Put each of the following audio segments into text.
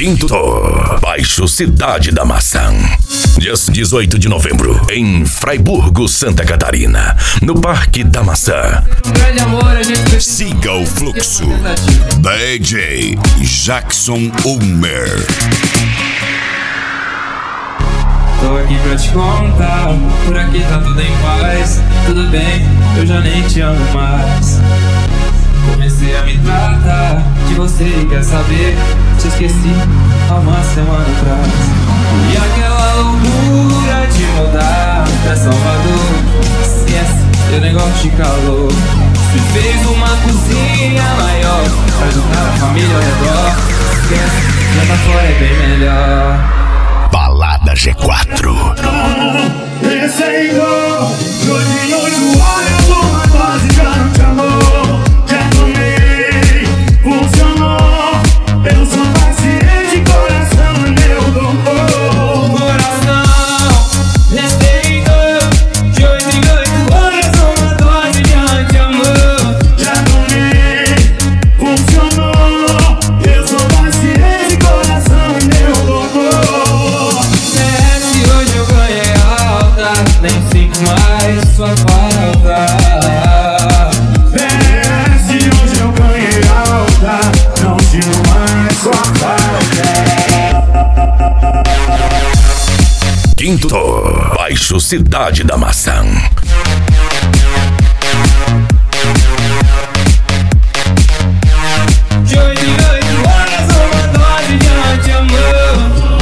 Quinto, Baixo Cidade da Maçã. Dia 18 de novembro, em Fraiburgo, Santa Catarina, no Parque da Maçã. Siga o fluxo. DJ Jackson Ulmer. Tô aqui pra te contar, por aqui tá tudo em paz. Tudo bem, eu já nem te amo mais. Comecei a me tratar de você e quer saber, te esqueci há uma semana atrás. E aquela loucura de mudar pra Salvador, esquece, eu nem gosto de calor. Se fez uma cozinha maior pra juntar a família ao redor, esquece, já tá fora é bem melhor. Balada G4. Esse é igual, dois em 8 horas, uma dose já não te amou. Já tomei, funcionou. Eu sou paciente, coração é meu doutor. Coração, respeito, de 8 em 8 horas, uma dose de anti-amor. Já tomei, funcionou. Eu sou paciente, coração é meu doutor. Se hoje eu ganhei alta, nem sinto mais sua falta. Se hoje eu ganhei alta, não sinto mais sua falta. Quinto, Baixo Cidade da Maçã. De 8 em 8 horas, uma dose de anti-amor.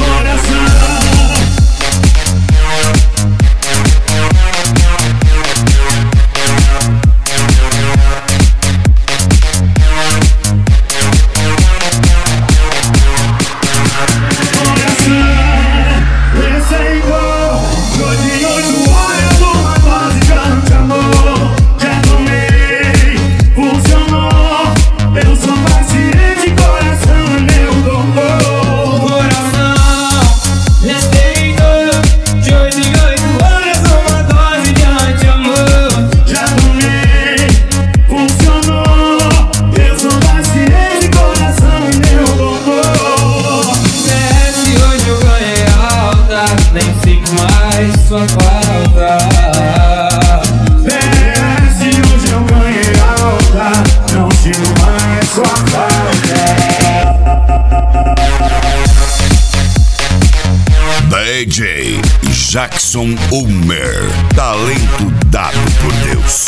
Esse é igual, dois em 8 horas, uma dose já não te amou. Já tomei, funcionou. Eu sou paciente, coração é meu doutor. Coração, respeito, de 8 em 8 horas, uma dose de anti-amor. Já tomei, funcionou. Eu sou paciente, coração é meu doutor. Se hoje eu ganhei alta, nem sinto mais sua falta. Se hoje eu ganhei alta, não sinto mais sua falta. DJ Jackson Ulmer. Talento dado por Deus.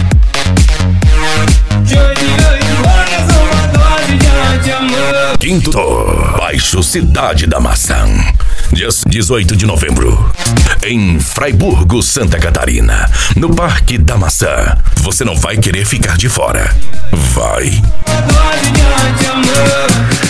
De 8 em 8 horas, uma dose de anti-amor. Quinto, Baixo Cidade da Maçã. Dia 18 de novembro, em Fraiburgo, Santa Catarina, no Parque da Maçã. Você não vai querer ficar de fora. Vai. Uma dose de anti-amor.